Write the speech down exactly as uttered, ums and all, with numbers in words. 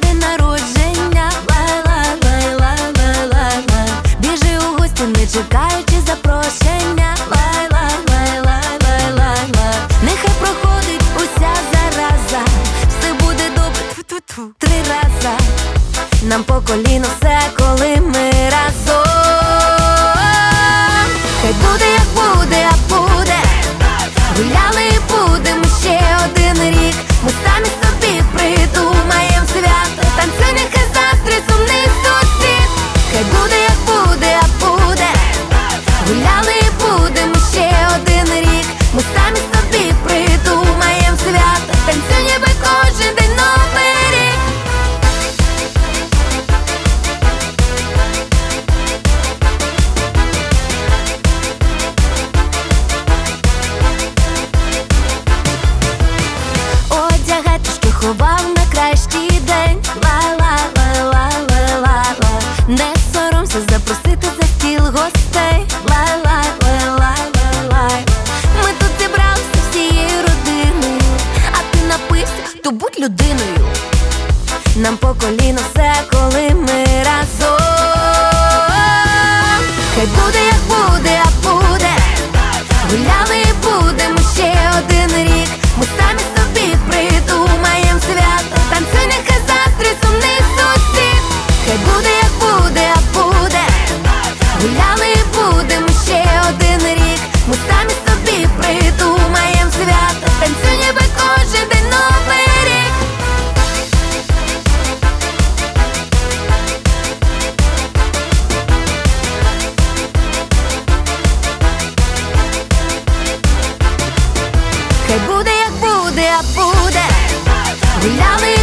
день народження, лай-лай-лай-лай-лай-лай-лай. Біжи у гості, не чекаючи запрошення, лай-лай-лай-лай-лай-лай-лай. Нехай проходить уся зараза, все буде добре, тьфу-тьфу-тьфу, три рази. Нам по коліно все, коли ми разом. Хай буде, як буде, а буде. Гуляли і будемо ще один рік. Ми самі собі придумаєм свято. Танцюй, нехай заздрить сумний сусід. Хай буде, як буде, а буде. Гуляли і будемо ще один рік. Ми самі собі придумаєм свято. Танцюй, ніби кожен день новий рік. Ховав на кращий день, лай-лай-лай-лай-лай-лай. Не соромся запросити за стіл гостей, лай-лай-лай-лай-лай-лай. Ми тут зібралися всією родиною, а ти напився, то будь людиною. Нам по коліно все, коли ми разом. Хай буде, як буде, а буде. Гуляли і будемо ще один рік. Ми самі собі придумаєм свято. Танцюй, нехай заздрить сумний сусід. Хай буде, як буде, а буде. Гуляли і будемо ще один рік. Ми самі собі придумаєм свято. Танцюй, ніби кожен день новий рік. Хай буде, як буде, а буде. Гуляли